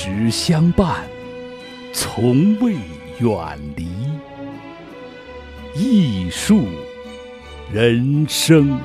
直相伴，从未远离。艺术人生。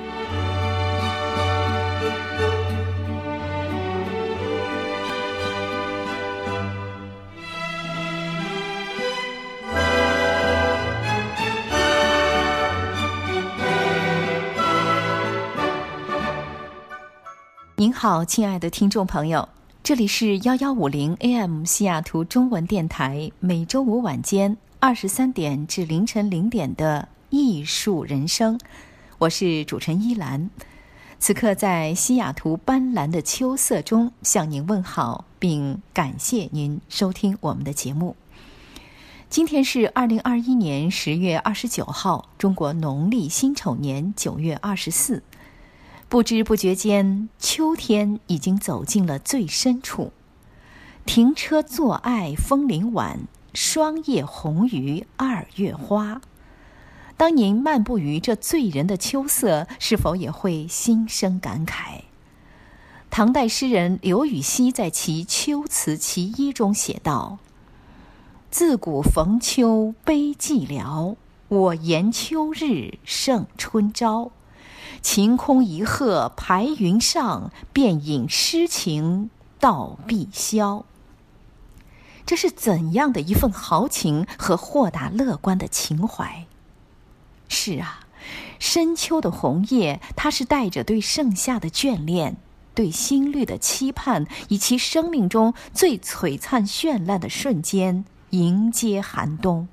您好，亲爱的听众朋友，这里是1150 AM 西雅图中文电台，每周五晚间23点至凌晨0点的艺术人生，我是主持人依兰。此刻在西雅图斑斓的秋色中向您问好，并感谢您收听我们的节目。今天是2021年10月29号，中国农历辛丑年9月24。不知不觉间，秋天已经走进了最深处。停车坐爱枫林晚，霜叶红于2月花。当您漫步于这醉人的秋色，是否也会心生感慨？唐代诗人刘禹锡在其《秋词其一》中写道：自古逢秋悲寂寥，我言秋日胜春朝。晴空一鹤排云上，便引诗情到碧霄。这是怎样的一份豪情和豁达乐观的情怀？是啊，深秋的红叶，它是带着对盛夏的眷恋，对新绿的期盼，以其生命中最璀璨绚烂的瞬间迎接寒冬。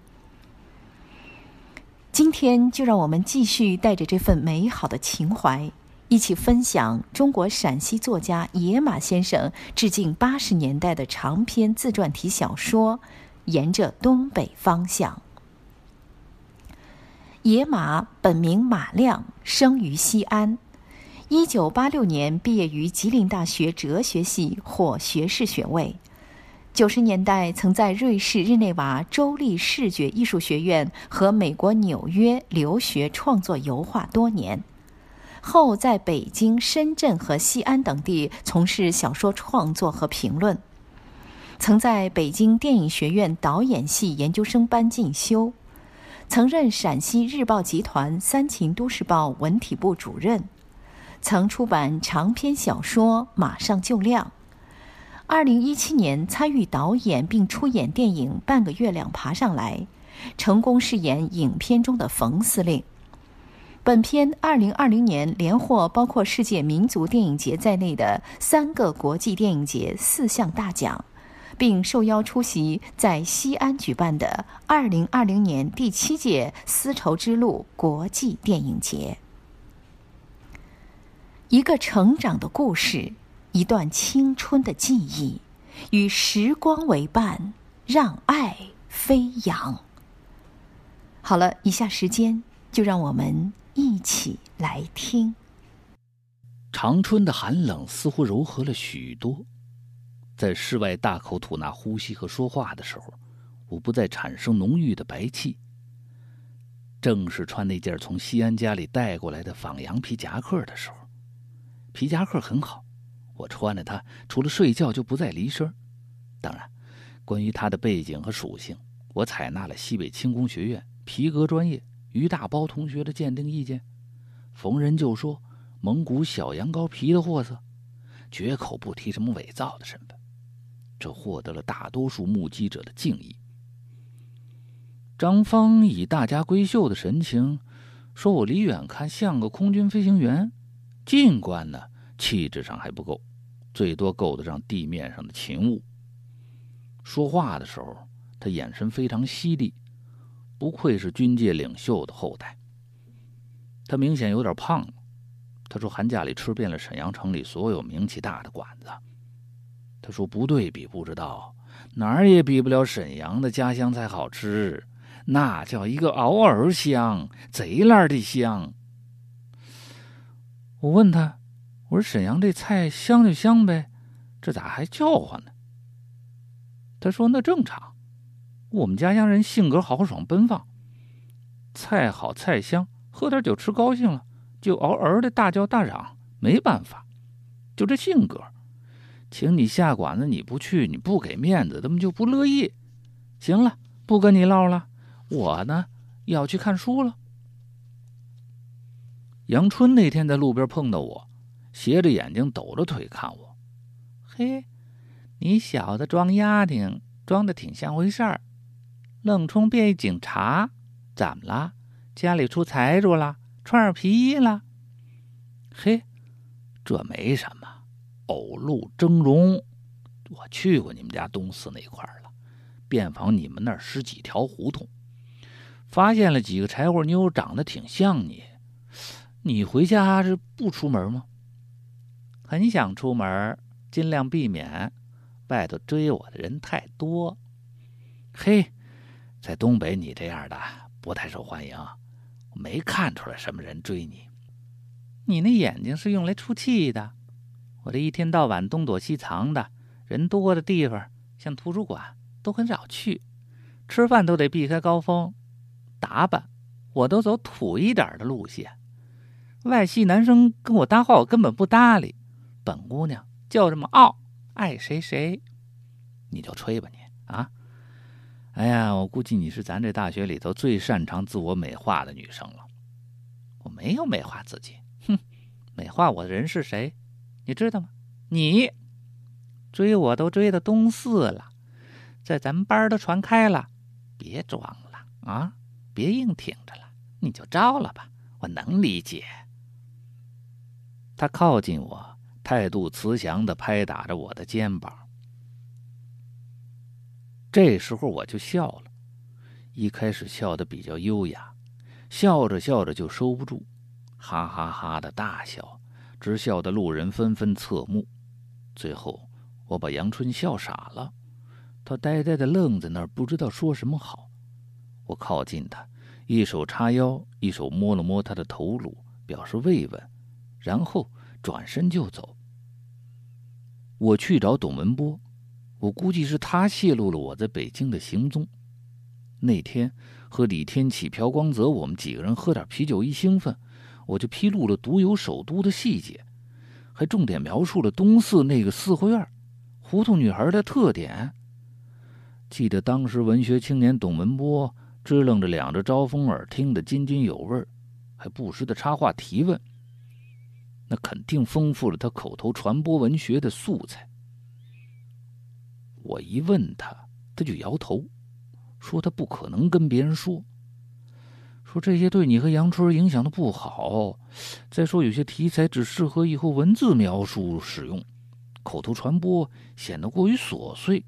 今天就让我们继续带着这份美好的情怀，一起分享中国陕西作家野马先生致敬80年代的长篇自传体小说《沿着东北方向》。野马本名马亮，生于西安，1986年毕业于吉林大学哲学系，获学士学位。90年代曾在瑞士日内瓦州立视觉艺术学院和美国纽约留学创作油画多年，后在北京、深圳和西安等地从事小说创作和评论，曾在北京电影学院导演系研究生班进修，曾任陕西日报集团三秦都市报文体部主任，曾出版长篇小说《马上就亮》。2017年参与导演并出演电影《半个月亮爬上来》，成功饰演影片中的冯司令。本片2020年连获包括世界民族电影节在内的3个国际电影节4项大奖，并受邀出席在西安举办的2020年第7届丝绸之路国际电影节。一个成长的故事，一段青春的记忆，与时光为伴，让爱飞扬。好了，以下时间就让我们一起来听。 长春的寒冷似乎柔和了许多，在室外大口吐纳呼吸和说话的时候，我不再产生浓郁的白气。正是穿那件从西安家里带过来的仿羊皮夹克的时候，皮夹克很好，我穿着它除了睡觉就不再离身。当然，关于它的背景和属性，我采纳了西北轻工学院皮革专业于大包同学的鉴定意见，逢人就说蒙古小羊羔皮的货色，绝口不提什么伪造的身份，这获得了大多数目击者的敬意。张芳以大家闺秀的神情说，我离远看像个空军飞行员，尽管呢气质上还不够，最多够得上地面上的勤务。说话的时候，他眼神非常犀利，不愧是军界领袖的后代。他明显有点胖了，他说寒假里吃遍了沈阳城里所有名气大的馆子。他说不对比不知道，哪儿也比不了沈阳的家乡菜好吃，那叫一个嗷儿香，贼烂的香。我问他，我说沈阳这菜香就香呗，这咋还叫唤呢？他说那正常，我们家乡人性格豪爽奔放，菜好菜香，喝点酒吃高兴了，就嗷嗷的大叫大嚷，没办法，就这性格。 请你下馆子你不去，你不给面子，他们就不乐意。行了，不跟你唠了，我呢要去看书了。杨春那天在路边碰到我，斜着眼睛抖着腿看我。嘿，你小子装丫挺装得挺像回事儿，愣充变一警察，怎么了？家里出财主了，穿上皮衣了？嘿，这没什么，偶路峥嵘。我去过你们家东四那块了，遍访你们那儿10几条胡同，发现了几个柴火妞长得挺像你。你回家是不出门吗？很想出门，尽量避免，外头追我的人太多。嘿，在东北你这样的不太受欢迎，我没看出来什么人追你。你那眼睛是用来出气的，我这一天到晚东躲西藏的，人多的地方像图书馆都很少去，吃饭都得避开高峰，打扮我都走土一点的路线。外系男生跟我搭话我根本不搭理，本姑娘就这么傲，爱谁谁。你就吹吧你啊！哎呀，我估计你是咱这大学里头最擅长自我美化的女生了。我没有美化自己，美化我的人是谁？你知道吗？你追我都追到东四了，在咱们班都传开了，别装了啊！别硬挺着了，你就招了吧，我能理解。他靠近我，态度慈祥地拍打着我的肩膀。这时候我就笑了，一开始笑得比较优雅，笑着笑着就收不住，哈哈哈的大笑，直笑得路人纷纷侧目。最后我把杨春笑傻了，他呆呆地愣在那儿，不知道说什么好。我靠近他，一手叉腰，一手摸了摸他的头颅，表示慰问，然后转身就走。我去找董文波，我估计是他泄露了我在北京的行踪。那天和李天启、朴光泽我们几个人喝点啤酒，一兴奋，我就披露了独有首都的细节，还重点描述了东四那个四合院胡同女孩的特点。记得当时文学青年董文波支棱着两只招风耳，听得津津有味，还不时的插话提问，那肯定丰富了他口头传播文学的素材。我一问他，他就摇头，说他不可能跟别人说，说这些对你和杨春影响的不好，再说有些题材只适合以后文字描述使用，口头传播显得过于琐碎。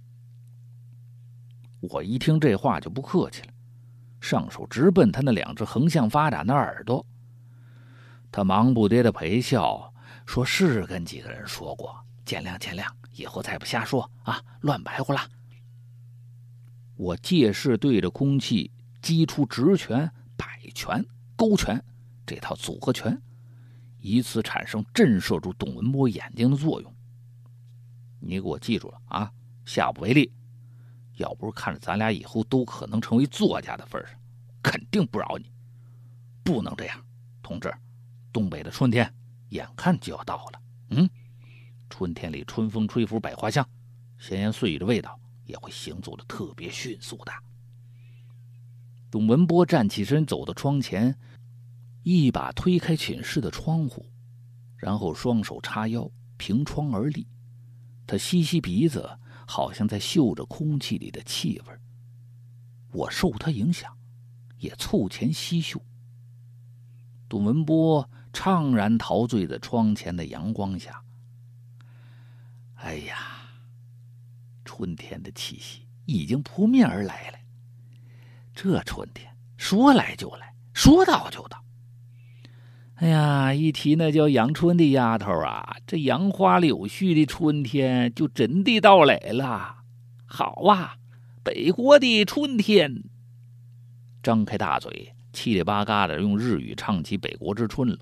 我一听这话就不客气了，上手直奔他那两只横向发展的耳朵。他忙不迭的陪笑，说是跟几个人说过，见谅见谅，以后再不瞎说啊，乱白活了。我借势对着空气击出直拳、摆拳、勾拳这套组合拳，以此产生震慑住董文波眼睛的作用。你给我记住了啊，下不为例。要不是看着咱俩以后都可能成为作家的份上，肯定不饶你。不能这样，同志，东北的春天眼看就要到了。春天里春风吹拂百花香，闲言碎语的味道也会行走的特别迅速的。董文波站起身，走到窗前，一把推开寝室的窗户，然后双手叉腰，凭窗而立。他吸吸鼻子，好像在嗅着空气里的气味。我受他影响，也凑前吸嗅。董文波怅然陶醉在窗前的阳光下。哎呀，春天的气息已经扑面而来了。这春天说来就来，说到就到。哎呀，一提那叫杨春的丫头啊，这杨花柳絮的春天就真的到来了。好啊，北国的春天。张开大嘴，七里八嘎的用日语唱起北国之春了。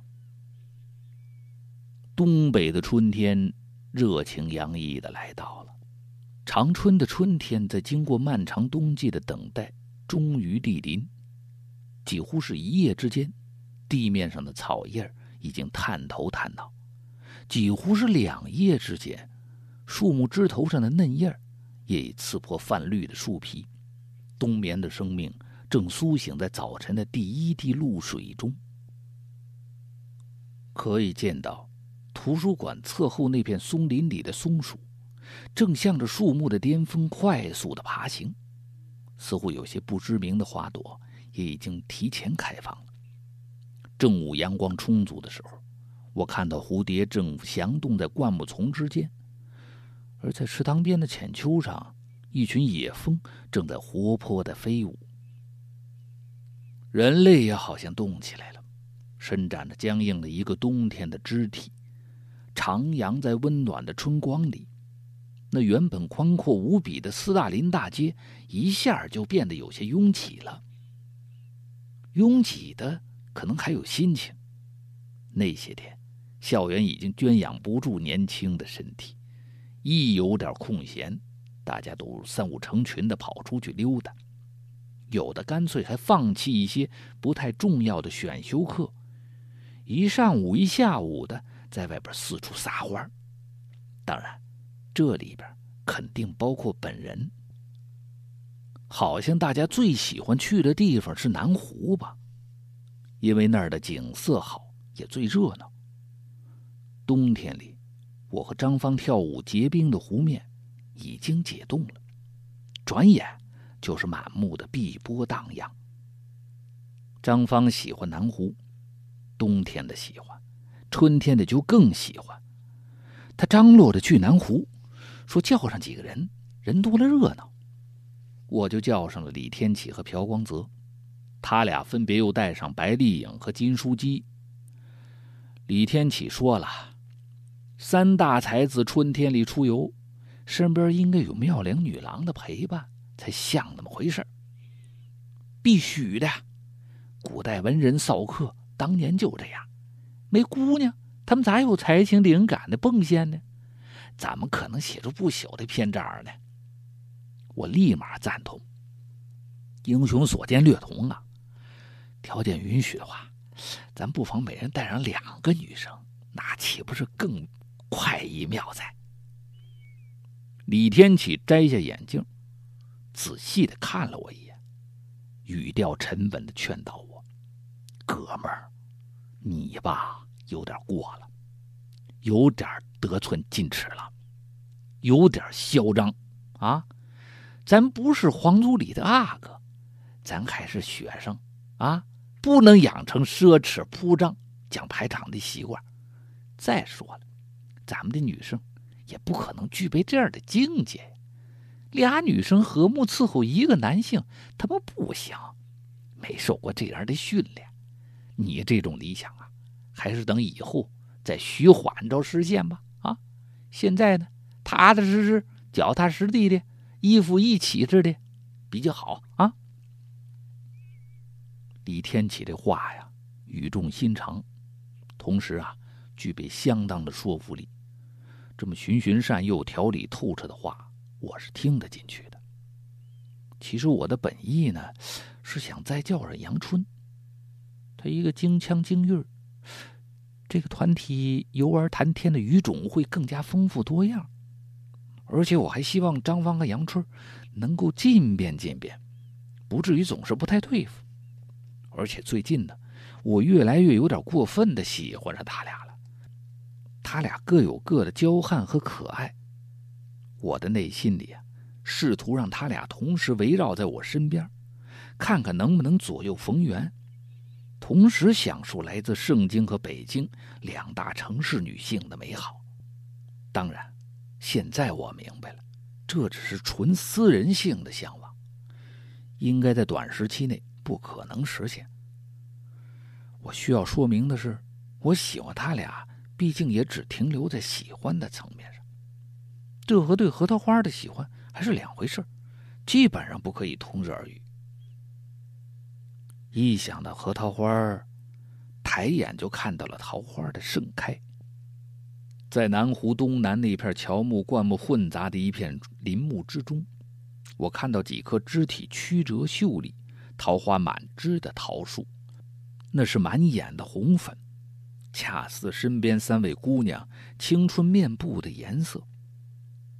东北的春天热情洋溢的来到了。长春的春天在经过漫长冬季的等待终于莅临，几乎是一夜之间，地面上的草叶已经探头探脑，几乎是2夜之间， 树木枝头上的嫩叶也已刺破泛绿的树皮，冬眠的生命正苏醒在早晨的第一滴露水中。可以见到图书馆侧后那片松林里的松鼠正向着树木的巅峰快速地爬行，似乎有些不知名的花朵也已经提前开放了。正午阳光充足的时候，我看到蝴蝶正翔动在灌木丛之间，而在池塘边的浅丘上，一群野蜂正在活泼地飞舞。人类也好像动起来了，伸展着僵硬的一个冬天的肢体，徜徉在温暖的春光里。那原本宽阔无比的斯大林大街一下就变得有些拥挤了。拥挤的可能还有心情。那些天，校园已经圈养不住年轻的身体，一有点空闲，大家都三五成群地跑出去溜达，有的干脆还放弃一些不太重要的选修课，一上午一下午的在外边四处撒欢。当然，这里边肯定包括本人。好像大家最喜欢去的地方是南湖吧，因为那儿的景色好，也最热闹。冬天里，我和张芳跳舞结冰的湖面已经解冻了，转眼就是满目的碧波荡漾。张芳喜欢南湖，冬天的喜欢，春天的就更喜欢。他张罗着去南湖，说叫上几个人，人多了热闹。我就叫上了李天启和朴光泽，他俩分别又带上白丽颖和金书基。李天启说了，三大才子春天里出游，身边应该有妙龄女郎的陪伴，才像那么回事。必须的，古代文人骚客当年就这样，没姑娘他们咋有才情灵感的迸现呢？咱们可能写出不朽的篇章呢。我立马赞同，英雄所见略同啊。条件允许的话，咱不妨每人带上2个女生，那岂不是更快意妙哉？李天启摘下眼镜，仔细地看了我一眼，语调沉稳地劝导我：哥们儿，你吧有点过了，有点得寸进尺了，有点嚣张啊！咱不是皇族里的阿哥，咱还是学生啊，不能养成奢侈铺张讲排场的习惯。再说了，咱们的女生也不可能具备这样的境界，2女生和睦伺候1个男性，他们不行，没受过这样的训练。你这种理想啊，还是等以后再徐缓着实现吧。啊，现在呢，踏踏实实、脚踏实地的，一夫一妻制的比较好啊。李天启这话呀，语重心长，同时啊，具备相当的说服力。这么循循善诱、条理透彻的话，我是听得进去的。其实我的本意呢，是想再叫上杨春，他一个京腔京韵，这个团体游玩谈天的语种会更加丰富多样。而且我还希望张芳和杨春能够进变进变，不至于总是不太对付。而且最近呢，我越来越有点过分的喜欢上他俩了。他俩各有各的娇憨和可爱，我的内心里啊，试图让他俩同时围绕在我身边，看看能不能左右逢源，同时享受来自盛京和北京2大城市女性的美好。当然，现在我明白了，这只是纯私人性的向往，应该在短时期内不可能实现。我需要说明的是，我喜欢他俩毕竟也只停留在喜欢的层面上，这和对核桃花的喜欢还是2回事，基本上不可以同日而语。一想到核桃花，抬眼就看到了桃花的盛开。在南湖东南那片乔木灌木混杂的一片林木之中，我看到几棵枝体曲折秀丽、桃花满枝的桃树，那是满眼的红粉，恰似身边3位姑娘青春面部的颜色。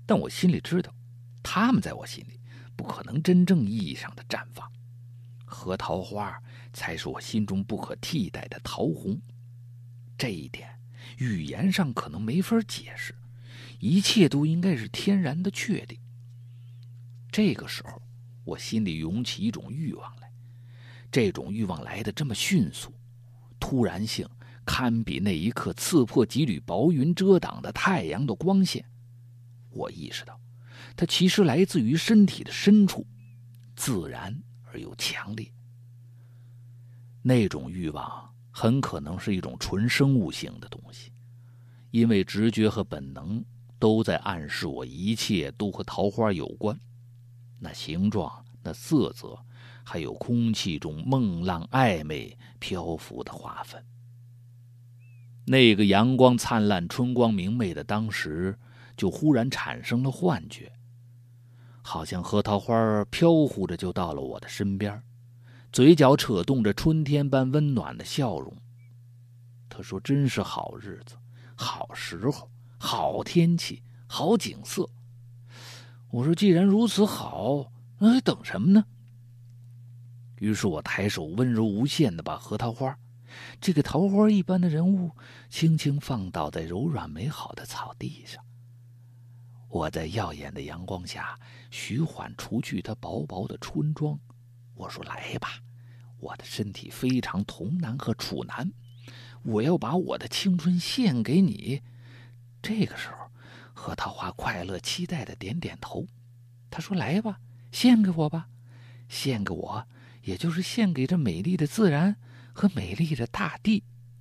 但我心里知道，他们在我心里不可能真正意义上的绽放。核桃花才是我心中不可替代的桃红。这一点语言上可能没法解释，一切都应该是天然的确定。这个时候，我心里涌起一种欲望来，这种欲望来得这么迅速，突然性堪比那一刻刺破几缕薄云遮挡的太阳的光线。我意识到，它其实来自于身体的深处，自然而又强烈。那种欲望很可能是一种纯生物性的东西，因为直觉和本能都在暗示我一切都和桃花有关。那形状，那色泽，还有空气中梦浪暧昧漂浮的花粉。那个阳光灿烂春光明媚的当时，就忽然产生了幻觉，好像核桃花飘忽着就到了我的身边，嘴角扯动着春天般温暖的笑容。他说真是好日子，好时候，好天气，好景色。我说既然如此好，那还等什么呢？于是我抬手温柔无限地把核桃花，这个桃花一般的人物，轻轻放倒在柔软美好的草地上。我在耀眼的阳光下徐缓除去它薄薄的春装。我说来吧，我的身体非常童男和处男，我要把我的青春献给你。这个时候，核桃花快乐期待的点点头。他说来吧，献给我吧，献给我，也就是献给这美丽的自然和美丽的大地。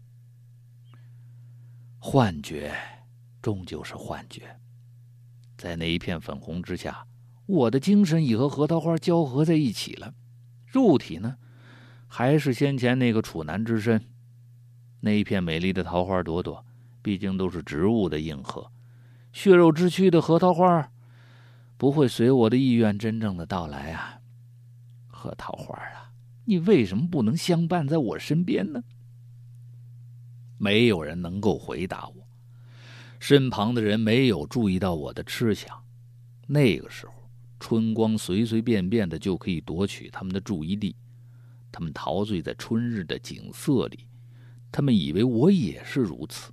幻觉终究是幻觉，在那一片粉红之下，我的精神已和核桃花交合在一起了，肉体呢，还是先前那个处男之身。那一片美丽的桃花朵朵，毕竟都是植物的应和，血肉之躯的核桃花不会随我的意愿真正的到来啊。核桃花啊，你为什么不能相伴在我身边呢？没有人能够回答我，身旁的人没有注意到我的痴想。那个时候，春光随随便便的就可以夺取他们的注意力，他们陶醉在春日的景色里，他们以为我也是如此。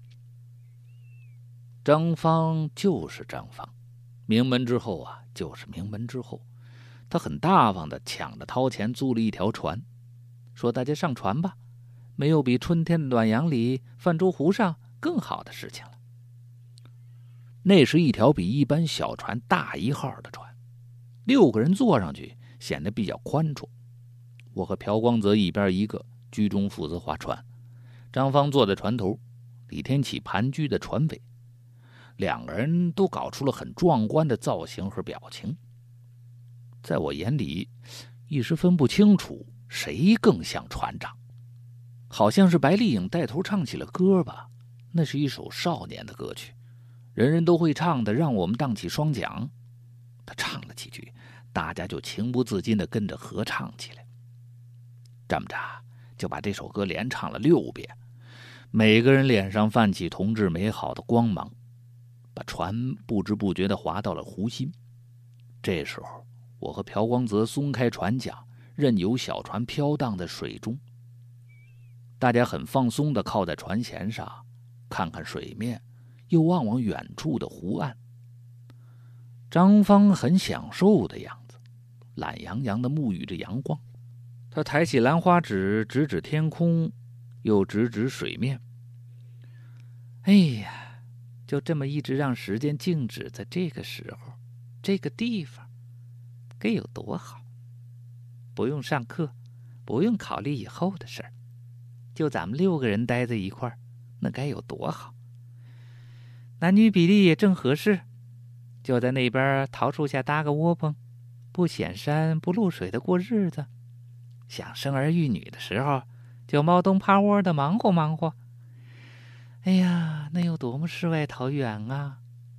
张芳就是张芳，名门之后啊，就是名门之后。他很大方的抢着掏钱租了一条船，说大家上船吧，没有比春天的暖阳里泛舟湖上更好的事情了。那是一条比一般小船大1号的船，6个人坐上去显得比较宽绰。我和朴光泽一边一个，居中负责划船，张芳坐在船头，李天启盘踞在船尾。2个人都搞出了很壮观的造型和表情，在我眼里一时分不清楚谁更像船长。好像是白丽颖带头唱起了歌吧，那是一首少年的歌曲，人人都会唱的，让我们荡起双桨。他唱了几句，大家就情不自禁地跟着合唱起来。这么着就把这首歌连唱了6遍，每个人脸上泛起同志美好的光芒，把船不知不觉地划到了湖心。这时候，我和朴光泽松开船桨，任由小船飘荡在水中。大家很放松地靠在船舷上，看看水面，又望望远处的湖岸。张芳很享受的样子，懒洋洋地沐浴着阳光。他抬起兰花指，指指天空，又指指水面。哎呀，就这么一直让时间静止在这个时候，这个地方，该有多好！不用上课，不用考虑以后的事儿，就咱们6个人待在一块儿，那该有多好！男女比例也正合适，就在那边桃树下搭个窝棚，不显山不露水的过日子。想生儿育女的时候，就猫东趴窝的忙活忙活。哎呀，那有多么世外桃源啊！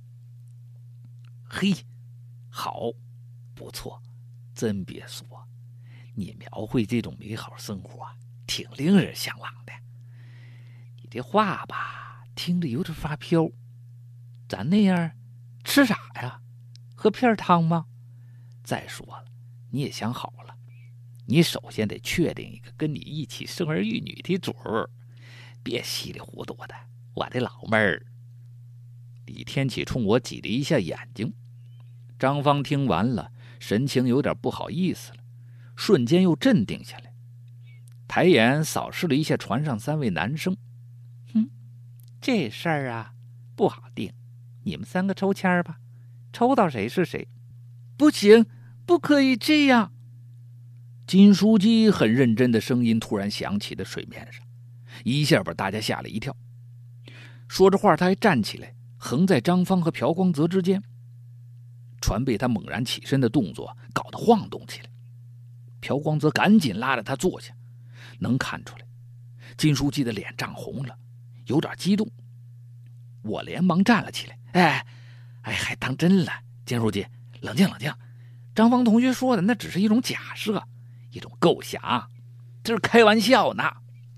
嘿，好，不错，真别说，你描绘这种美好生活挺令人向往的。你这话吧，听着有点发飘。咱那样吃啥呀？ 喝片汤吗？再说了，你也想好了，你首先得确定一个跟你一起生儿育女的主儿，别稀里糊涂的，我的老妹儿。李天启冲我挤了一下眼睛。张芳听完了，神情有点不好意思了，瞬间又镇定下来，抬眼扫视了一下船上3位男生。这事儿啊不好定，你们3个抽签吧，抽到谁是谁。不行，不可以这样。金书记很认真的声音突然响起在水面上，一下把大家吓了一跳。说着话，他还站起来，横在张芳和朴光泽之间。船被他猛然起身的动作搞得晃动起来，朴光泽赶紧拉着他坐下。能看出来，金书记的脸涨红了，有点激动。我连忙站了起来，还当真了。金书记，冷静冷静，张芳同学说的那只是一种假设，一种构想，这是开玩笑呢。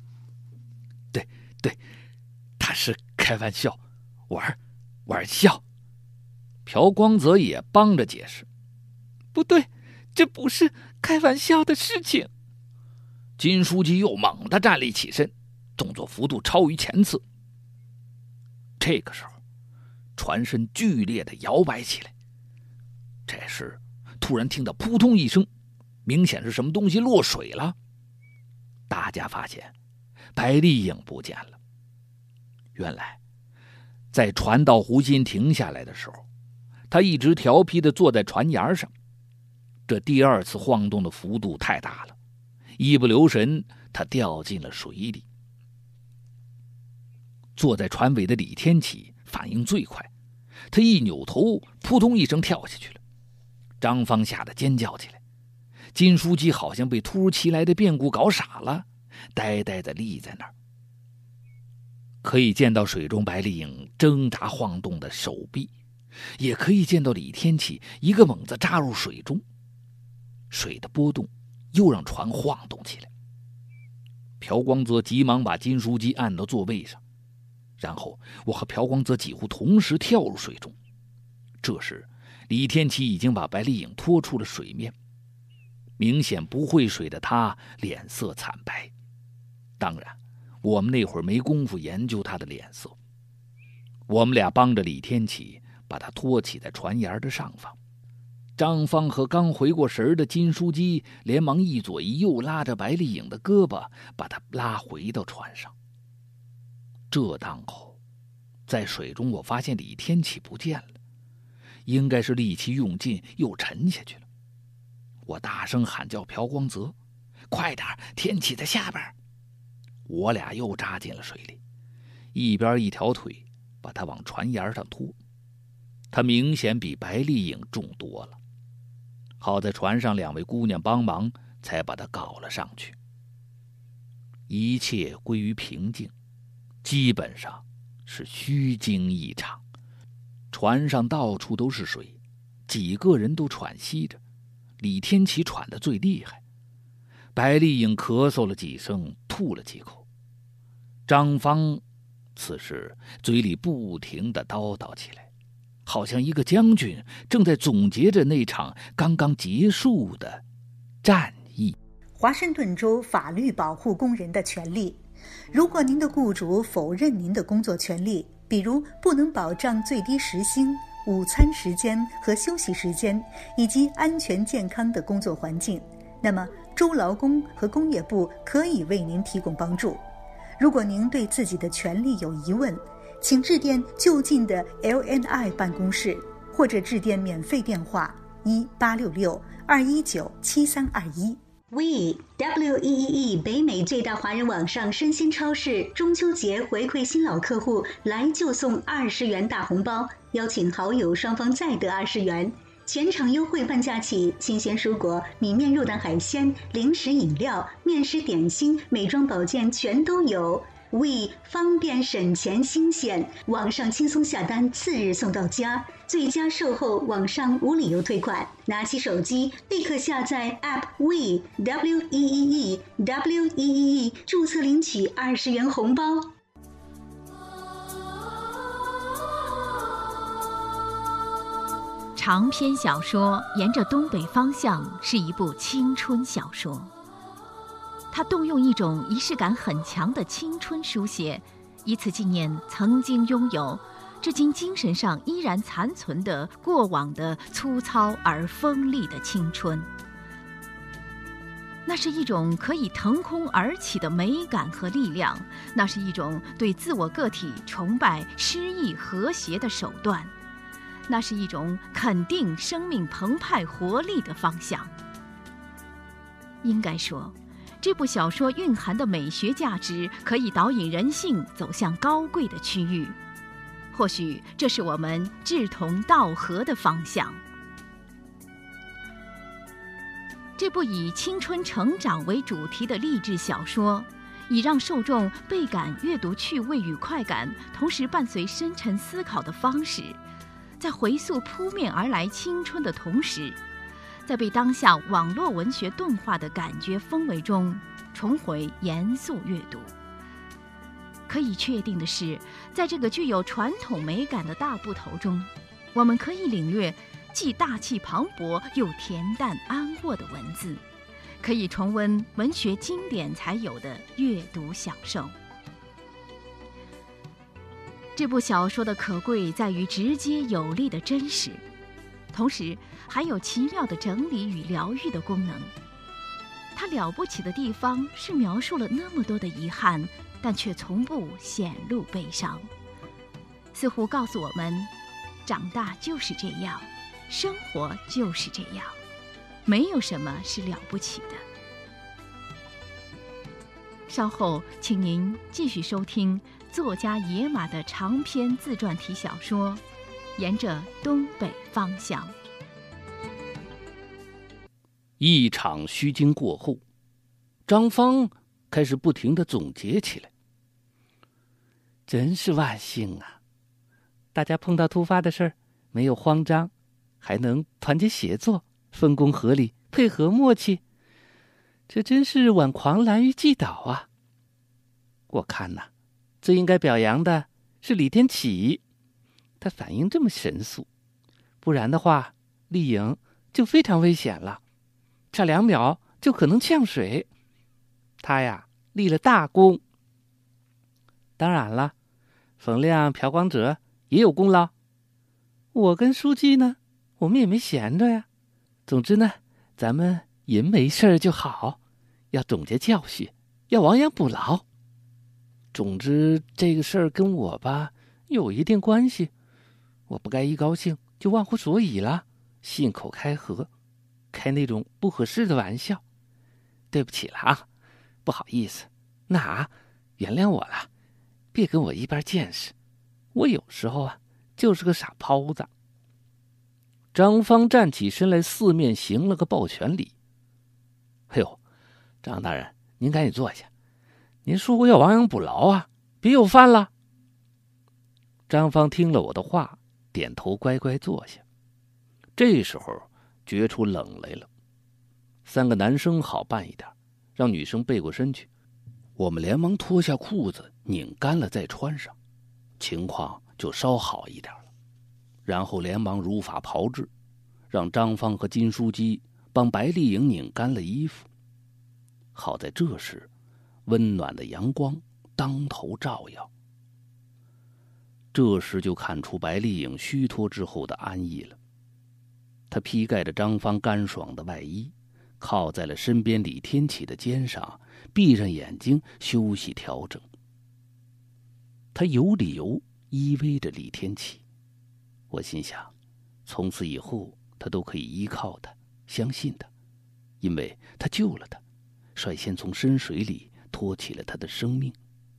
对，他是开玩笑，玩笑。朴光泽也帮着解释，不对，这不是开玩笑的事情。金书记又猛地站立起身，动作幅度超于前次。这个时候，船身剧烈的摇摆起来。这时突然听到扑通一声，明显是什么东西落水了。大家发现白丽颖不见了。原来在船到湖心停下来的时候，他一直调皮地坐在船沿上。这第2次晃动的幅度太大了，一不留神他掉进了水里。坐在船尾的李天启反应最快，他一扭头，扑通一声跳下去了。张芳吓得尖叫起来。金书记好像被突如其来的变故搞傻了，呆呆地立在那儿。可以见到水中白丽颖挣扎晃动的手臂，也可以见到李天启一个猛子扎入水中。水的波动又让船晃动起来。朴光泽急忙把金书记按到座位上，然后我和朴光泽几乎同时跳入水中。这时李天启已经把白丽颖拖出了水面，明显不会水的他脸色惨白。当然我们那会儿没工夫研究他的脸色。我们俩帮着李天启把他拖起在船沿的上方。张芳和刚回过神的金书记连忙一左一右拉着白丽颖的胳膊，把她拉回到船上。这当口，在水中我发现李天启不见了，应该是力气用尽又沉下去了。我大声喊叫朴光泽，快点，天启在下边。我俩又扎进了水里，一边一条腿把他往船沿上拖。他明显比白丽颖重多了，好在船上2位姑娘帮忙，才把他搞了上去。一切归于平静，基本上是虚惊一场。船上到处都是水，几个人都喘息着。李天启喘得最厉害，白丽颖咳嗽了几声，吐了几口。张芳此时嘴里不停地叨叨起来，好像一个将军正在总结着那场刚刚结束的战役。 华盛顿州法律保护工人的权利。如果您的雇主否认您的工作权利，比如不能保障最低时薪、午餐时间和休息时间，以及安全健康的工作环境，那么州劳工和工业部可以为您提供帮助。如果您对自己的权利有疑问，请致电就近的 LNI 办公室，或者致电免费电话1866-219-7321。 WEEE 北美最大华人网上生鲜超市中秋节回馈新老客户，来就送20元大红包，邀请好友双方再得20元。全场优惠半价起，新鲜蔬果、米面肉蛋海鲜、零食饮料、面食点心、美妆保健全都有。We 方便省钱新鲜，网上轻松下单，次日送到家，最佳售后，网上无理由退款。拿起手机立刻下载 App We WEEE 注册领取20元红包。 长篇小说《沿着东北方向》是一部青春小说，它动用一种仪式感很强的青春书写，以此纪念曾经拥有，至今精神上依然残存的过往的粗糙而锋利的青春。那是一种可以腾空而起的美感和力量，那是一种对自我个体崇拜、诗意和谐的手段，那是一种肯定生命澎湃活力的方向。应该说，这部小说蕴含的美学价值可以导引人性走向高贵的区域，或许这是我们志同道合的方向。这部以青春成长为主题的励志小说，以让受众倍感阅读趣味与快感，同时伴随深沉思考的方式，在回溯扑面而来青春的同时，在被当下网络文学动画的感觉氛围中重回严肃阅读。可以确定的是，在这个具有传统美感的大部头中，我们可以领略既大气磅礴又恬淡安卧的文字，可以重温文学经典才有的阅读享受。这部小说的可贵在于直接有力的真实，同时还有奇妙的整理与疗愈的功能。它了不起的地方是描述了那么多的遗憾，但却从不显露悲伤，似乎告诉我们，长大就是这样，生活就是这样，没有什么是了不起的。稍后请您继续收听作家野马的长篇自传体小说《沿着东北方向》。 一场虚惊过后，张芳开始不停地总结起来。真是万幸啊！大家碰到突发的事儿没有慌张，还能团结协作，分工合理，配合默契，这真是挽狂澜于既倒啊！我看呐，最应该表扬的是李天启，他反应这么神速，不然的话，丽颖就非常危险了，差2秒就可能呛水。他呀，立了大功。当然了，冯亮、朴光哲也有功劳。我跟书记呢，我们也没闲着呀。总之呢，咱们人没事就好，要总结教训，要亡羊补牢。总之，这个事儿跟我吧有一定关系，我不该一高兴就忘乎所以了，信口开河，开那种不合适的玩笑。对不起了啊，不好意思，那原谅我了，别跟我一般见识，我有时候啊就是个傻狍子。张芳站起身来，四面行了个抱拳礼。哎呦，张大人，您赶紧坐下，您说过要亡羊补牢啊，别又犯了。张芳听了我的话，点头乖乖坐下。这时候觉出冷来了，3个男生好办一点，让女生背过身去，我们连忙脱下裤子拧干了再穿上，情况就稍好一点了。然后连忙如法炮制，让张芳和金书记帮白丽颖拧干了衣服。好在这时温暖的阳光当头照耀，这时就看出白丽颖虚脱之后的安逸了。她披盖着张芳干爽的外衣，靠在了身边李天启的肩上，闭上眼睛休息调整。她有理由依偎着李天启，我心想，从此以后他都可以依靠他，相信他，因为他救了他，率先从深水里托起了他的生命。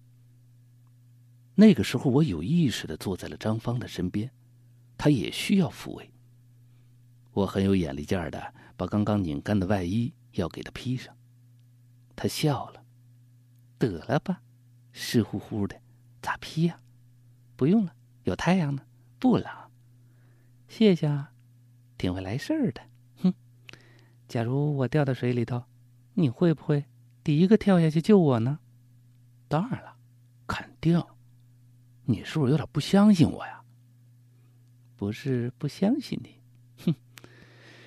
那个时候我有意识地坐在了张芳的身边，他也需要抚慰。我很有眼力劲儿的把刚刚拧干的外衣要给他披上。他笑了，得了吧，湿乎乎的咋披呀？不用了，有太阳呢，不冷。谢谢啊，挺会来事儿的。哼，假如我掉到水里头，你会不会第一个跳下去救我呢？当然了，肯定。你是不是有点不相信我呀？不是不相信你，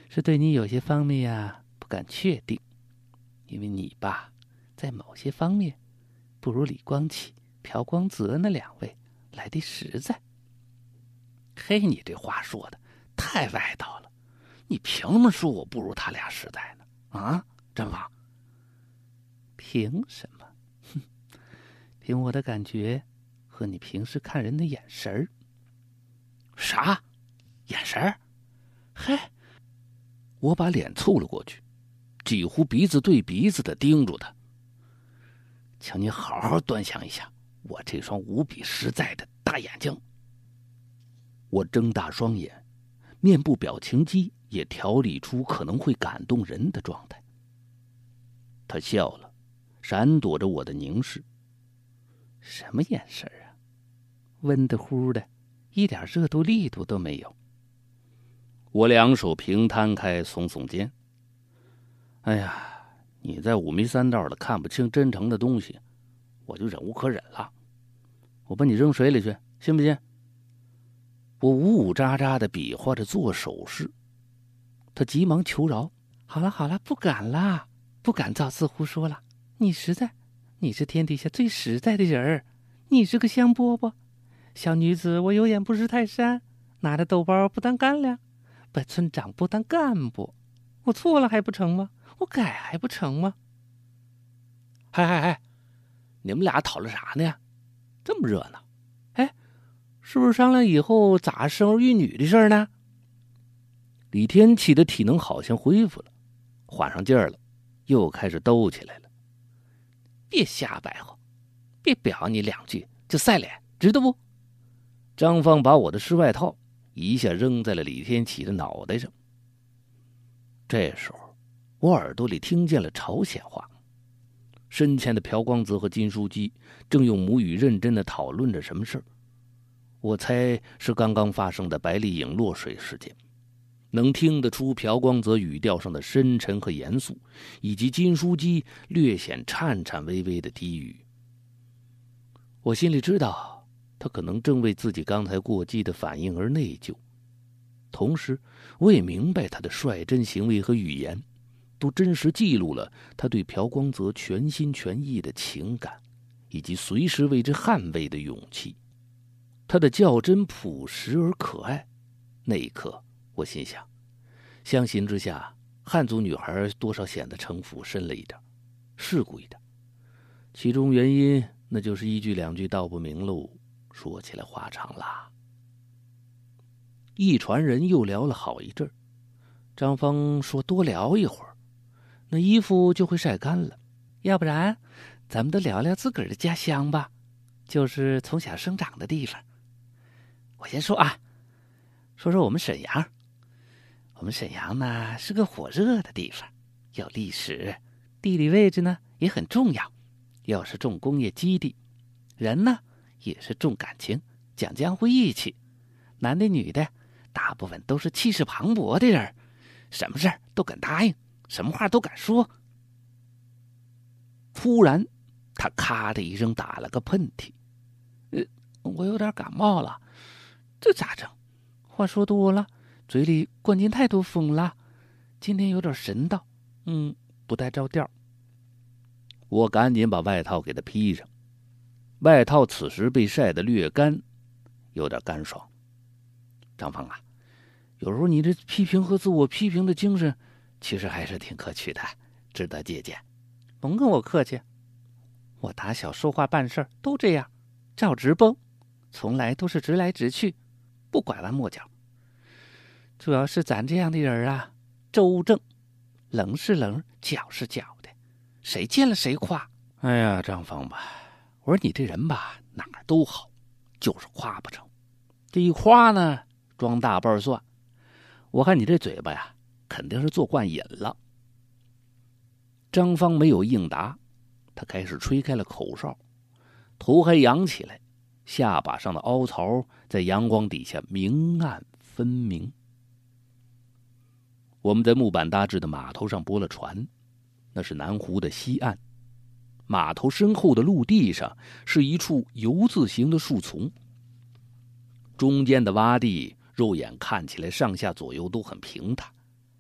是对你有些方面呀不敢确定，因为你吧，在某些方面不如李光启、朴光泽那两位来的实在。嘿，你这话说的太外道了，你凭什么说我不如他俩实在呢？啊，张芳，凭什么？哼，凭我的感觉和你平时看人的眼神儿。啥？眼神儿？嘿，我把脸凑了过去，几乎鼻子对鼻子的盯住他。请你好好端详一下我这双无比实在的大眼睛。我睁大双眼，面部表情肌也调理出可能会感动人的状态。他笑了，闪躲着我的凝视。什么眼神啊？温的乎的，一点热度力度都没有。我两手平摊开，耸耸肩。哎呀，你在五迷三道的看不清真诚的东西，我就忍无可忍了。我把你扔水里去，信不信？我呜呜喳喳的比划着做手势，他急忙求饶：“好了好了，不敢啦，不敢造次胡说了。你实在，你是天底下最实在的人儿，你是个香饽饽。小女子我有眼不识泰山，拿着豆包不当干粮，把村长不当干部。我错了还不成吗？我改还不成吗？”嗨，你们俩讨论啥呢呀？这么热闹？哎，是不是商量以后咋生儿育女的事呢？李天启的体能好像恢复了，缓上劲儿了，又开始兜起来了。别瞎白话，别表你两句就晒脸，知道不？张芳把我的湿外套一下扔在了李天启的脑袋上。这时候，我耳朵里听见了朝鲜话。身前的朴光泽和金书基正用母语认真的讨论着什么事儿，我猜是刚刚发生的白丽颖落水事件。能听得出朴光泽语调上的深沉和严肃，以及金书基略显颤颤巍巍的低语。我心里知道，他可能正为自己刚才过激的反应而内疚，同时我也明白他的率真行为和语言都真实记录了他对朴光泽全心全意的情感，以及随时为之捍卫的勇气。他的较真朴实而可爱，那一刻我心想，相形之下，汉族女孩多少显得城府深了一点，世故一点。其中原因那就是一句两句道不明喽，说起来话长啦。一船人又聊了好一阵儿，张芳说多聊一会儿，那衣服就会晒干了。要不然，咱们都聊聊自个儿的家乡吧，就是从小生长的地方。我先说啊，说说我们沈阳。我们沈阳呢是个火热的地方，有历史，地理位置呢也很重要，又是重工业基地，人呢也是重感情，讲江湖义气，男的女的大部分都是气势磅礴的人，什么事儿都敢答应，什么话都敢说。突然他咔的一声打了个喷嚏，我有点感冒了，这咋整？话说多了，嘴里灌进太多风了，今天有点神道，不太着调。我赶紧把外套给他披上，外套此时被晒得略干，有点干爽。张芳啊，有时候你这批评和自我批评的精神其实还是挺可取的，值得借鉴。甭跟我客气，我打小说话办事都这样，照直崩，从来都是直来直去，不拐弯抹角。主要是咱这样的人啊，周正，棱是棱，角是角的，谁见了谁夸。哎呀，张芳吧，我说你这人吧，哪儿都好，就是夸不成。这一夸呢，装大半算。我看你这嘴巴呀，肯定是做惯瘾了。张芳没有应答，他开始吹开了口哨，头还扬起来，下巴上的凹槽在阳光底下明暗分明。我们在木板搭制的码头上泊了船，那是南湖的西岸。码头身后的陆地上是一处U字形的树丛，中间的洼地肉眼看起来上下左右都很平坦，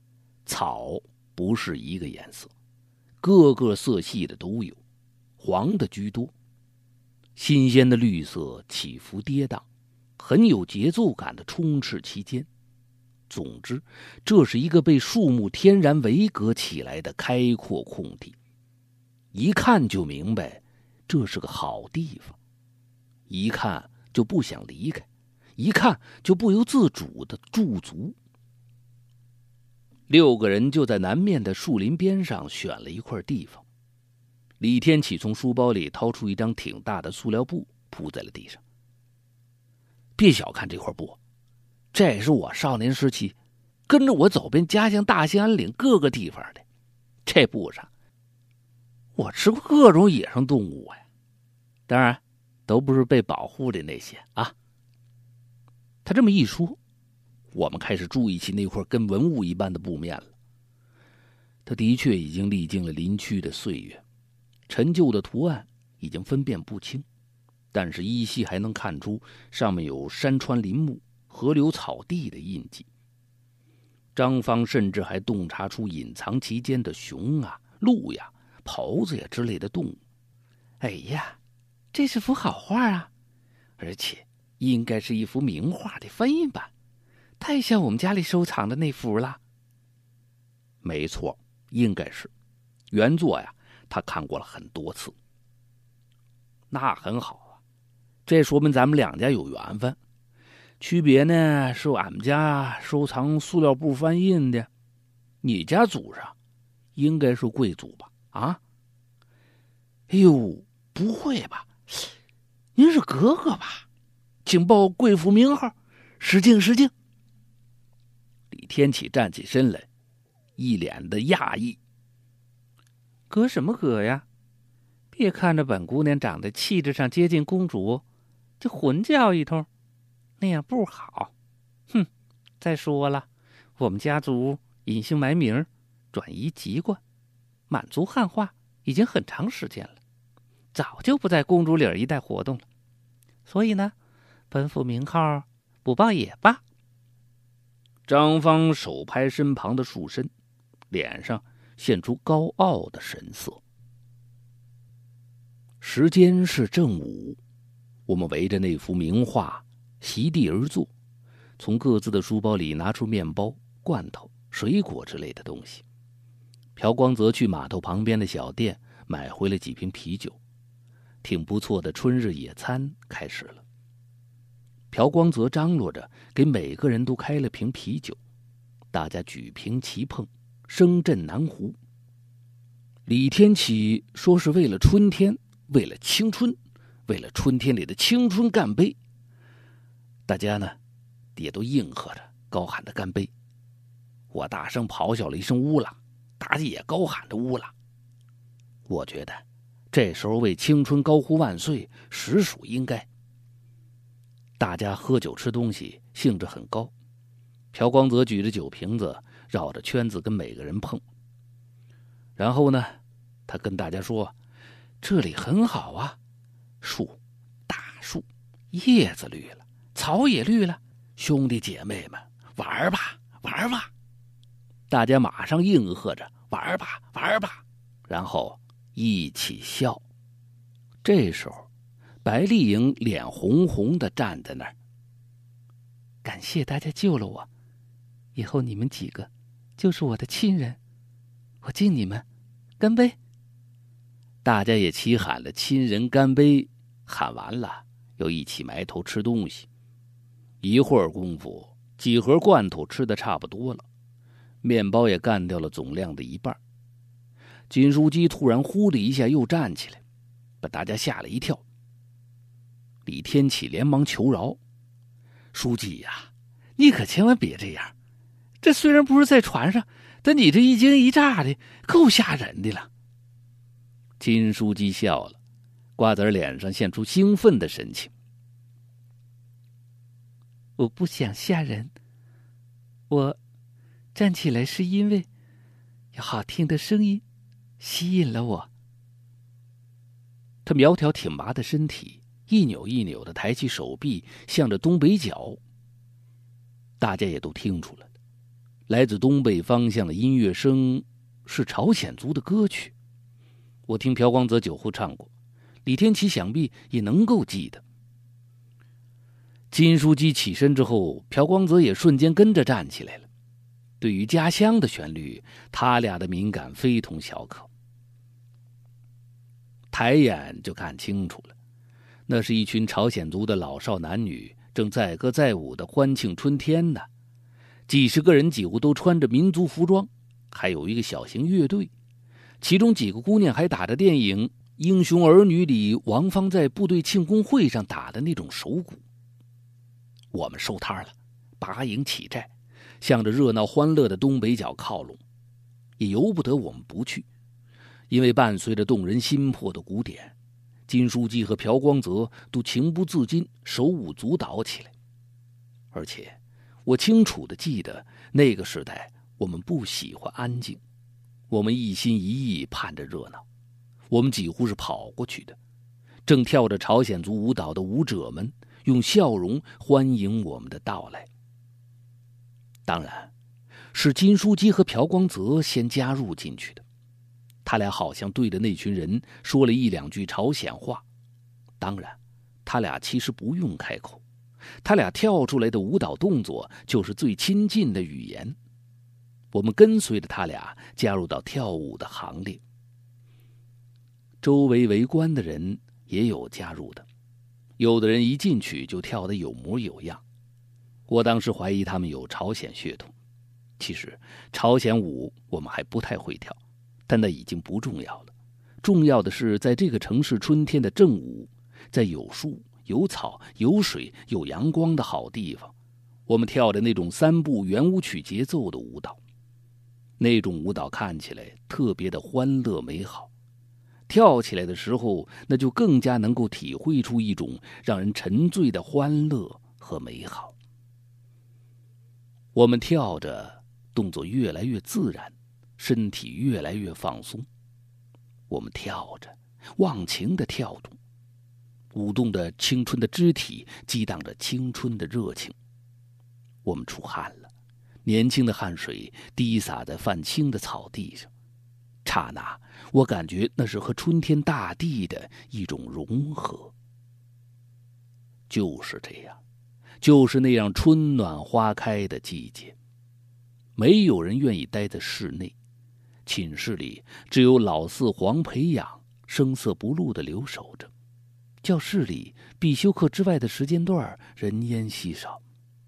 草不是一个颜色，各个色系的都有，黄的居多。新鲜的绿色起伏跌宕，很有节奏感的充斥其间。总之，这是一个被树木天然围隔起来的开阔空地，一看就明白这是个好地方，一看就不想离开，一看就不由自主的驻足。6个人就在南面的树林边上选了一块地方。李天启从书包里掏出一张挺大的塑料布铺在了地上。别小看这块布，这也是我少年时期跟着我走遍家乡大兴安岭各个地方的。这布上我吃过各种野生动物呀，当然都不是被保护的那些啊。他这么一说，我们开始注意起那块跟文物一般的布面了。它的确已经历经了林区的岁月，陈旧的图案已经分辨不清，但是依稀还能看出上面有山川林木、河流草地的印记。张芳甚至还洞察出隐藏其间的熊啊、鹿呀、狍子呀之类的动物。哎呀，这是幅好画啊，而且应该是一幅名画的翻印版，太像我们家里收藏的那幅了。没错，应该是原作呀，他看过了很多次。那很好啊，这说明咱们两家有缘分。区别呢是俺们家收藏塑料布翻印的，你家祖上应该是贵族吧？啊？哎呦，不会吧？您是格格吧？请报贵府名号，失敬失敬。李天启站起身来，一脸的讶异。格什么格呀？别看着本姑娘长得气质上接近公主，就混叫一通，那样不好。哼，再说了，我们家族隐姓埋名，转移籍贯，满族汉化已经很长时间了，早就不在公主岭一带活动了。所以呢，本府名号不报也罢。张芳手拍身旁的树身，脸上现出高傲的神色。时间是正午，我们围着那幅名画席地而坐，从各自的书包里拿出面包、罐头、水果之类的东西。朴光泽去码头旁边的小店买回了几瓶啤酒，挺不错的春日野餐开始了。朴光泽张罗着给每个人都开了瓶啤酒，大家举瓶齐碰，声震南湖。李天启说是为了春天，为了青春，为了春天里的青春干杯。大家呢也都应和着，高喊着干杯。我大声咆哮了一声乌拉，大家也高喊着乌拉。我觉得这时候为青春高呼万岁实属应该。大家喝酒吃东西兴致很高，朴光泽举着酒瓶子绕着圈子跟每个人碰。然后呢，他跟大家说，这里很好啊，树，大树，叶子绿了，草也绿了，兄弟姐妹们，玩吧玩吧。大家马上应和着，玩吧玩吧，然后一起笑。这时候白丽颖脸红红的站在那儿。感谢大家救了我，以后你们几个就是我的亲人，我敬你们，干杯。大家也齐喊了亲人干杯，喊完了又一起埋头吃东西。一会儿功夫，几盒罐头吃的差不多了，面包也干掉了总量的一半。金书记突然呼的一下又站起来，把大家吓了一跳。李天启连忙求饶，书记呀，你可千万别这样，这虽然不是在船上，但你这一惊一乍的够吓人的了。金书记笑了，瓜子脸上现出兴奋的神情。我不想吓人，我站起来是因为有好听的声音吸引了我。他苗条挺拔的身体一扭一扭的抬起手臂，向着东北角。大家也都听出来了， 来自东北方向的音乐声是朝鲜族的歌曲。我听朴光泽酒后唱过，李天琪想必也能够记得。金书记起身之后，朴光泽也瞬间跟着站起来了。对于家乡的旋律，他俩的敏感非同小可。抬眼就看清楚了，那是一群朝鲜族的老少男女正载歌载舞的欢庆春天呢。几十个人几乎都穿着民族服装，还有一个小型乐队，其中几个姑娘还打着电影《英雄儿女》里王芳在部队庆功会上打的那种手鼓。我们收摊了，拔营起寨，向着热闹欢乐的东北角靠拢，也由不得我们不去，因为伴随着动人心魄的鼓点，金书记和朴光泽都情不自禁手舞足蹈起来。而且我清楚地记得，那个时代我们不喜欢安静，我们一心一意盼着热闹，我们几乎是跑过去的。正跳着朝鲜族舞蹈的舞者们用笑容欢迎我们的到来。当然是金书记和朴光泽先加入进去的，他俩好像对着那群人说了一两句朝鲜话。当然他俩其实不用开口，他俩跳出来的舞蹈动作就是最亲近的语言。我们跟随着他俩加入到跳舞的行列。周围围观的人也有加入的，有的人一进去就跳得有模有样。我当时怀疑他们有朝鲜血统，其实朝鲜舞我们还不太会跳，但那已经不重要了。重要的是在这个城市春天的正午，在有树有草有水有阳光的好地方，我们跳着那种3步圆舞曲节奏的舞蹈。那种舞蹈看起来特别的欢乐美好，跳起来的时候那就更加能够体会出一种让人沉醉的欢乐和美好。我们跳着，动作越来越自然，身体越来越放松。我们跳着，忘情地跳动，舞动着青春的肢体，激荡着青春的热情。我们出汗了，年轻的汗水滴洒在泛青的草地上，刹那我感觉那是和春天大地的一种融合。就是这样，就是那样春暖花开的季节，没有人愿意待在室内，寝室里只有老四黄培养声色不露地留守着，教室里必修课之外的时间段人烟稀少。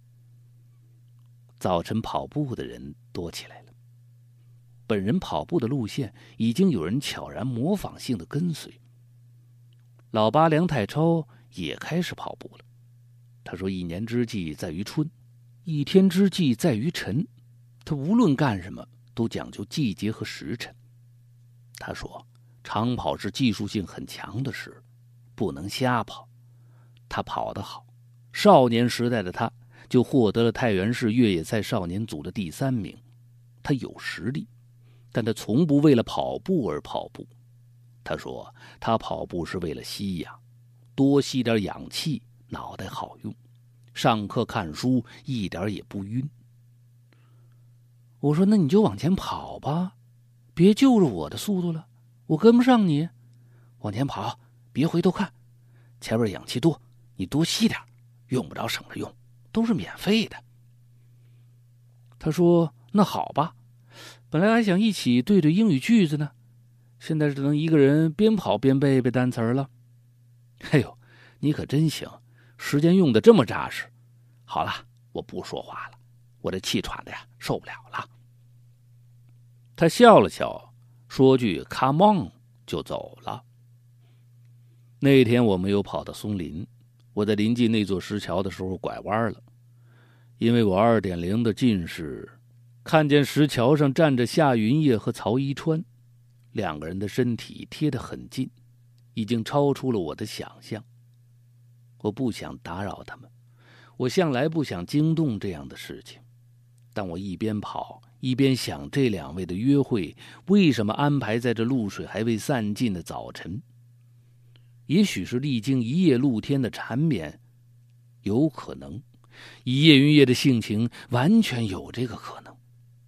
早晨跑步的人多起来了，本人跑步的路线已经有人悄然模仿性的跟随。老八梁太超也开始跑步了，他说1年之计在于春，1天之计在于晨，他无论干什么都讲究季节和时辰。他说长跑是技术性很强的事，不能瞎跑。他跑得好，少年时代的他就获得了太原市越野赛少年组的第3名。他有实力，但他从不为了跑步而跑步。他说他跑步是为了吸氧，多吸点氧气，脑袋好用，上课看书一点也不晕。我说那你就往前跑吧，别就着我的速度了，我跟不上你。往前跑，别回头看，前面氧气多，你多吸点，用不着省着用，都是免费的。他说那好吧，本来还想一起对对英语句子呢，现在只能一个人边跑边背单词了。哎呦，你可真行，时间用得这么扎实。好了，我不说话了，我这气喘的呀，受不了了。他笑了笑，说句 come on 就走了。那天我没有跑到松林，我在临近那座石桥的时候拐弯了，因为我2.0的近视，看见石桥上站着夏云叶和曹一川，2个人的身体贴得很近，已经超出了我的想象。我不想打扰他们，我向来不想惊动这样的事情，但我一边跑一边想这2位的约会为什么安排在这露水还未散尽的早晨。也许是历经1夜露天的缠绵，有可能1夜云叶的性情完全有这个可能。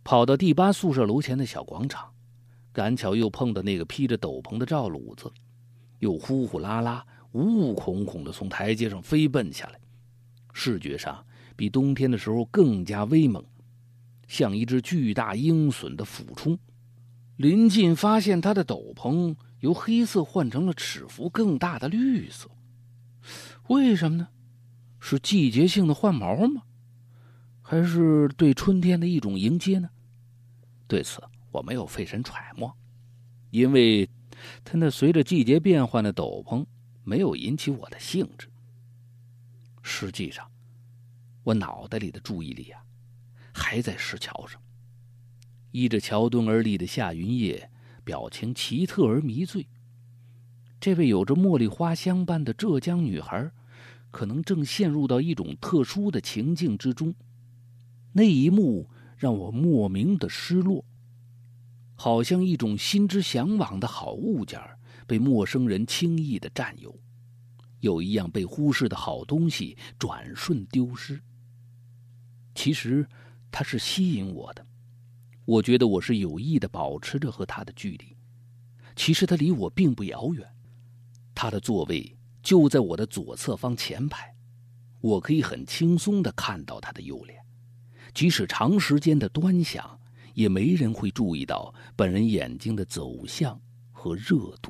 跑到第8宿舍楼前的小广场，赶巧又碰到那个披着斗篷的赵鲁子，又呼呼啦啦、无无恐恐地从台阶上飞奔下来，视觉上比冬天的时候更加威猛，像一只巨大鹰隼的俯冲。临近发现他的斗篷由黑色换成了尺幅更大的绿色，为什么呢？是季节性的换毛吗？还是对春天的一种迎接呢？对此我没有费神揣摩，因为他那随着季节变换的斗篷没有引起我的兴致。实际上我脑袋里的注意力还在石桥上。依着桥墩而立的夏云叶表情奇特而迷醉，这位有着茉莉花香般的浙江女孩可能正陷入到一种特殊的情境之中。那一幕让我莫名的失落，好像一种心之向往的好物件被陌生人轻易的占有，有一样被忽视的好东西转瞬丢失。其实它是吸引我的，我觉得我是有意的保持着和他的距离，其实他离我并不遥远，他的座位就在我的左侧方前排，我可以很轻松地看到他的右脸，即使长时间的端详，也没人会注意到本人眼睛的走向和热度。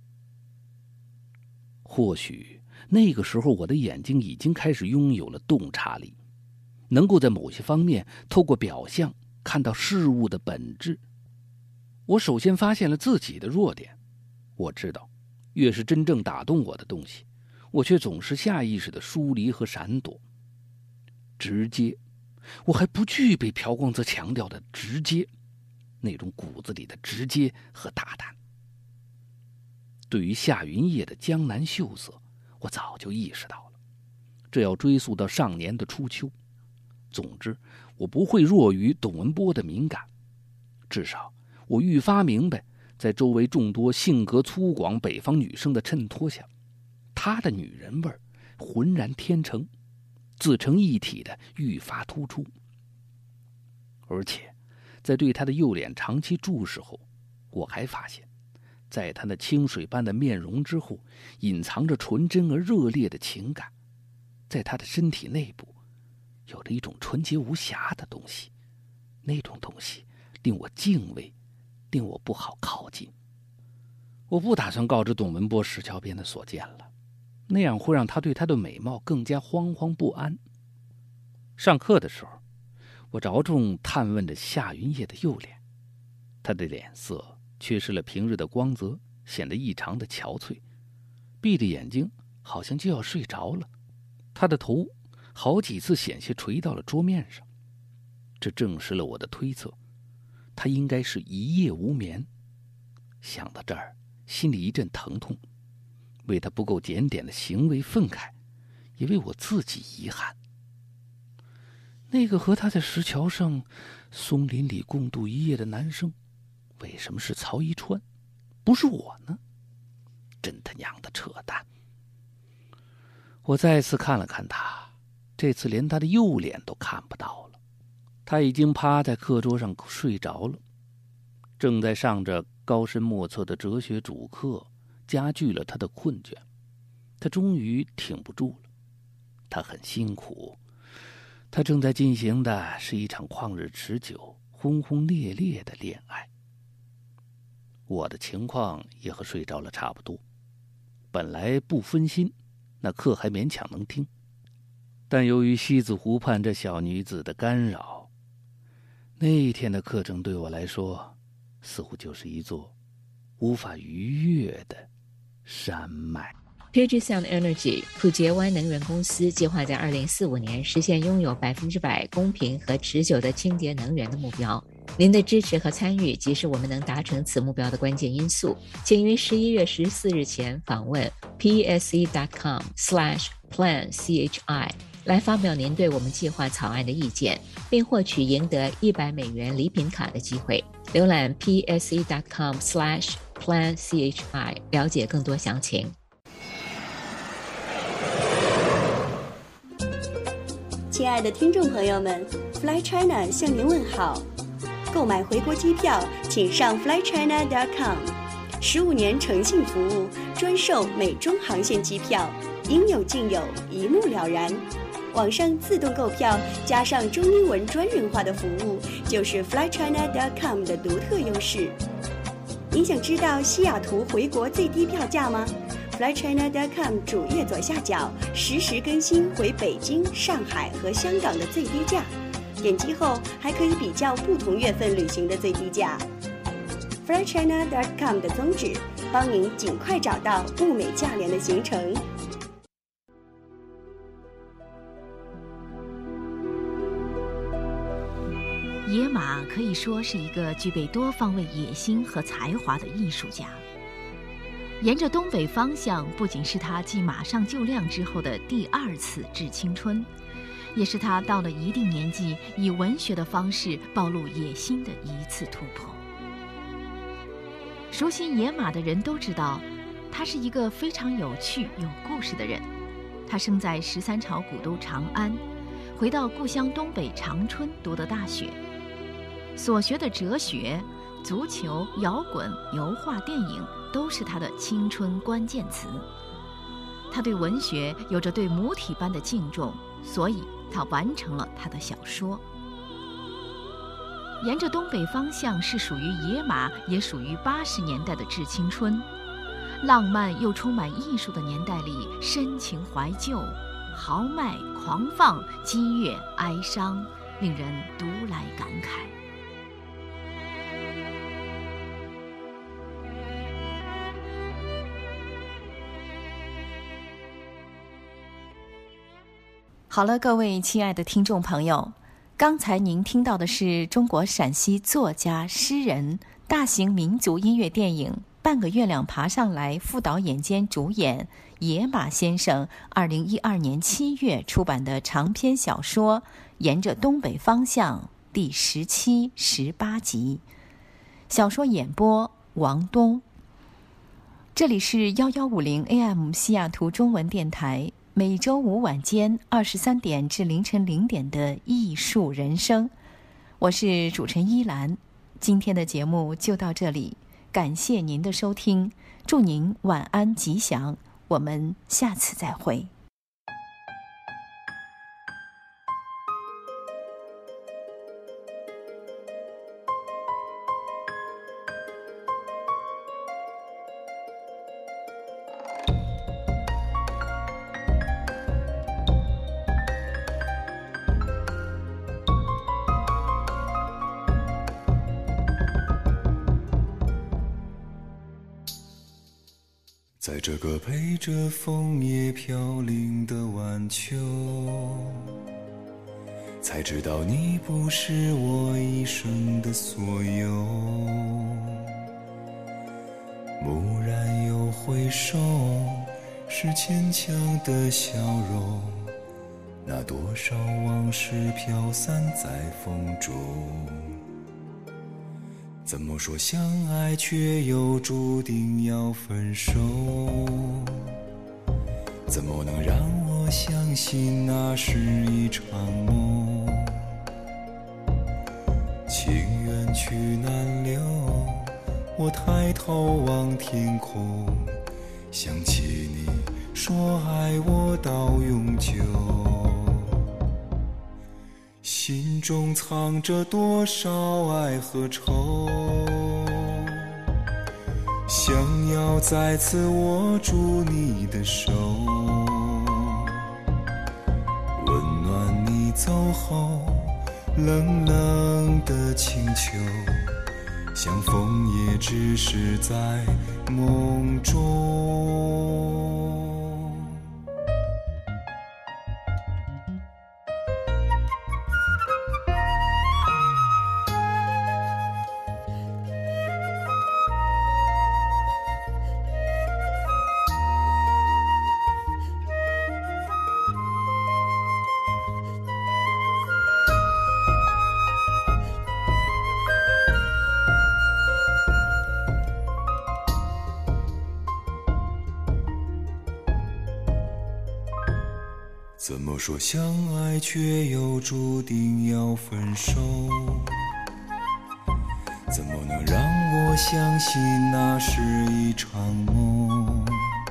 或许那个时候我的眼睛已经开始拥有了洞察力，能够在某些方面透过表象看到事物的本质。我首先发现了自己的弱点，我知道越是真正打动我的东西，我却总是下意识的疏离和闪躲。直接，我还不具备朴光泽强调的直接，那种骨子里的直接和大胆。对于夏云叶的江南秀色，我早就意识到了，这要追溯到上年的初秋。总之，我不会弱于董文波的敏感，至少我愈发明白，在周围众多性格粗犷北方女生的衬托下，她的女人味浑然天成，自成一体的愈发突出。而且在对她的右脸长期注视后，我还发现，在她那清水般的面容之后，隐藏着纯真而热烈的情感。在她的身体内部有着一种纯洁无瑕的东西，那种东西令我敬畏，令我不好靠近。我不打算告知董文波石桥边的所见了，那样会让他对她的美貌更加惶惶不安。上课的时候，我着重探问着夏云叶的右脸，她的脸色缺失了平日的光泽，显得异常的憔悴，闭着眼睛好像就要睡着了。她的头好几次险些垂到了桌面上，这证实了我的推测，他应该是一夜无眠。想到这儿，心里一阵疼痛，为他不够检点的行为愤慨，也为我自己遗憾。那个和他在石桥上松林里共度一夜的男生，为什么是曹一川，不是我呢？真他娘的扯淡！我再次看了看他，这次连他的右脸都看不到了，他已经趴在课桌上睡着了，正在上着高深莫测的哲学主课，加剧了他的困倦。他终于挺不住了，他很辛苦，他正在进行的是一场旷日持久、轰轰烈烈的恋爱。我的情况也和睡着了差不多，本来不分心，那课还勉强能听，但由于西子湖畔这小女子的干扰，那一天的课程对我来说，似乎就是一座无法逾越的山脉。 Puget Sound Energy 普杰湾能源公司计划在2045年实现拥有100%公平和持久的清洁能源的目标。您的支持和参与即是我们能达成此目标的关键因素。请于11月14日前访问 pse.com/planchi 来发表您对我们计划草案的意见，并获取赢得$100礼品卡的机会。浏览 pse.com/planchi 了解更多详情。 亲爱的听众朋友们， Fly China 向您问好。 购买回国机票，请上 flychina.com。15年诚信服务，专售美中航线机票，应有尽有，一目了然。网上自动购票加上中英文专人化的服务，就是 flychina.com 的独特优势。您想知道西雅图回国最低票价吗？flychina.com 主页左下角实时更新回北京、上海和香港的最低价，点击后还可以比较不同月份旅行的最低价。flychina.com 的宗旨，帮您尽快找到物美价廉的行程。 野马可以说是一个具备多方位野心和才华的艺术家。沿着东北方向不仅是他继马上就亮之后的第2次致青春，也是他到了一定年纪以文学的方式暴露野心的一次突破。熟悉野马的人都知道，他是一个非常有趣有故事的人。他生在13朝古都长安，回到故乡东北长春读的大学，所学的哲学、足球、摇滚、油画、电影都是他的青春关键词。他对文学有着对母体般的敬重，所以他完成了他的小说。沿着东北方向是属于野马，也属于80年代的致青春，浪漫又充满艺术的年代里，深情怀旧、豪迈狂放、激越哀伤，令人读来感慨。好了，各位亲爱的听众朋友，刚才您听到的是中国陕西作家、诗人、大型民族音乐电影《半个月亮爬上来》副导演兼主演野马先生2012年7月出版的长篇小说《沿着东北方向》第17、18集。小说演播王东。这里是1150 AM 西雅图中文电台，每周五晚间23点至凌晨0点的艺术人生，我是主持人依兰。今天的节目就到这里，感谢您的收听，祝您晚安吉祥，我们下次再会。 在这个陪着枫叶飘零的晚秋，才知道你不是我一生的所有。蓦然又回首，是坚强的笑容，那多少往事飘散在风中。怎么说相爱却又注定要分手？怎么能让我相信那是一场梦？情缘去难留，我抬头望天空，想起你说爱我到永久。心中藏着多少爱和愁，想要再次握住你的手，温暖你走后冷冷的请求，像枫叶只是在梦中。怎么说相爱却又注定要分手？ 怎么能让我相信那是一场梦？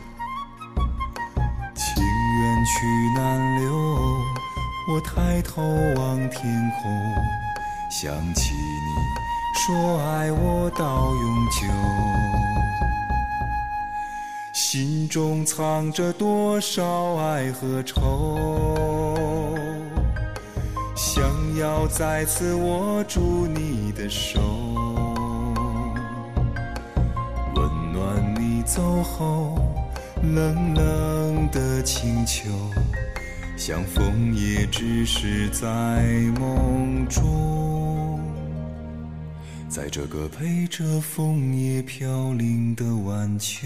情缘去难留，我抬头望天空，想起你说爱我到永久，心中藏着多少爱和愁，想要再次握住你的手，温暖你走后冷冷的清秋，像枫叶只是在梦中，在这个陪着枫叶飘零的晚秋，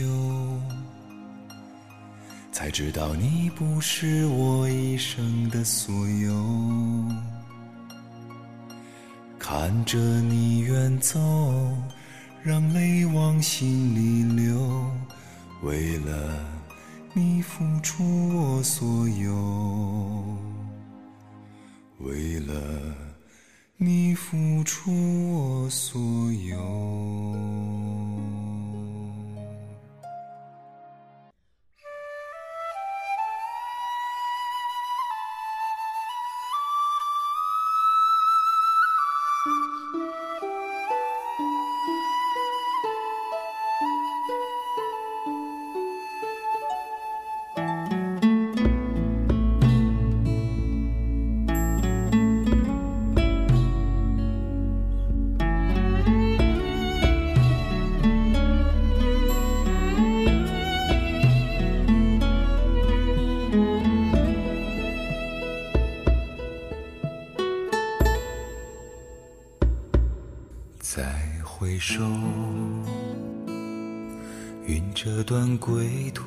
才知道你不是我一生的所有。看着你远走，让泪往心里流，为了你付出我所有，为了你付出我所有。再回首，云这段归途，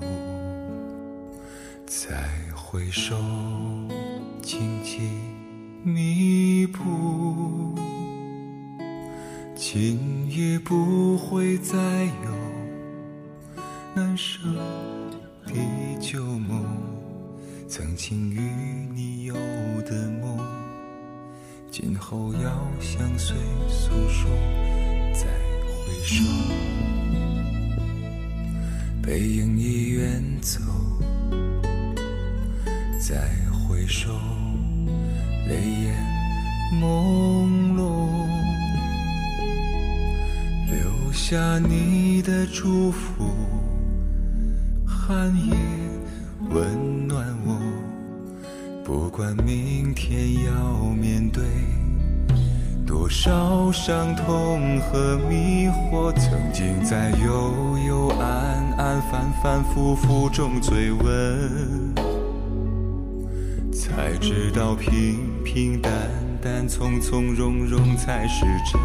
再回首，荆棘密布，今夜不会再有难舍的旧梦，曾经与你有的梦，今后要相随诉说。再回首，背影已远走，再回首，泪眼朦胧，留下你的祝福，寒夜温暖我，不管明天要面对多少伤痛和迷惑，曾经在幽幽暗暗反反复复中追问，才知道平平淡淡从从容容才是真。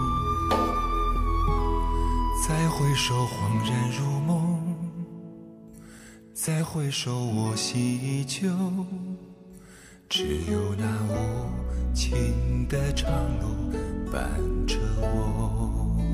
再回首恍然如梦，再回首我心依旧，只有那无情的长路伴着我。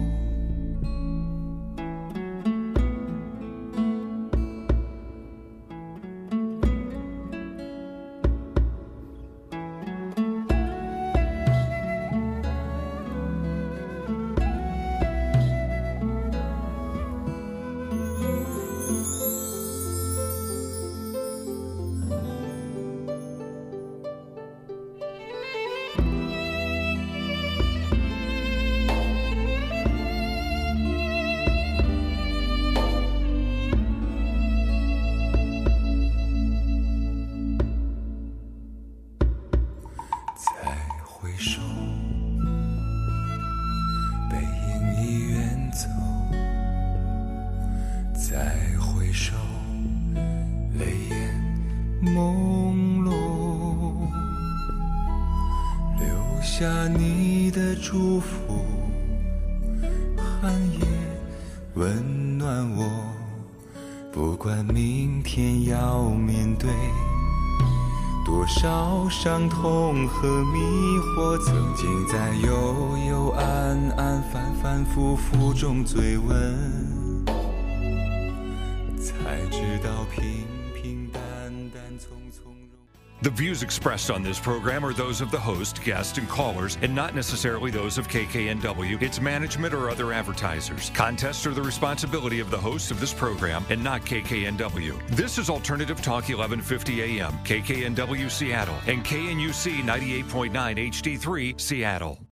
朦胧，留下你的祝福，寒夜温暖我，不管明天要面对多少伤痛和迷惑，曾经在幽幽暗暗反反复复中追问，才知道平平淡淡从从容。 The views expressed on this program are those of the host, guests, and callers, and not necessarily those of KKNW, its management, or other advertisers. Contests are the responsibility of the host of this program and not KKNW. This is Alternative Talk 1150 AM, KKNW Seattle, and KNUC 98.9 HD3 Seattle.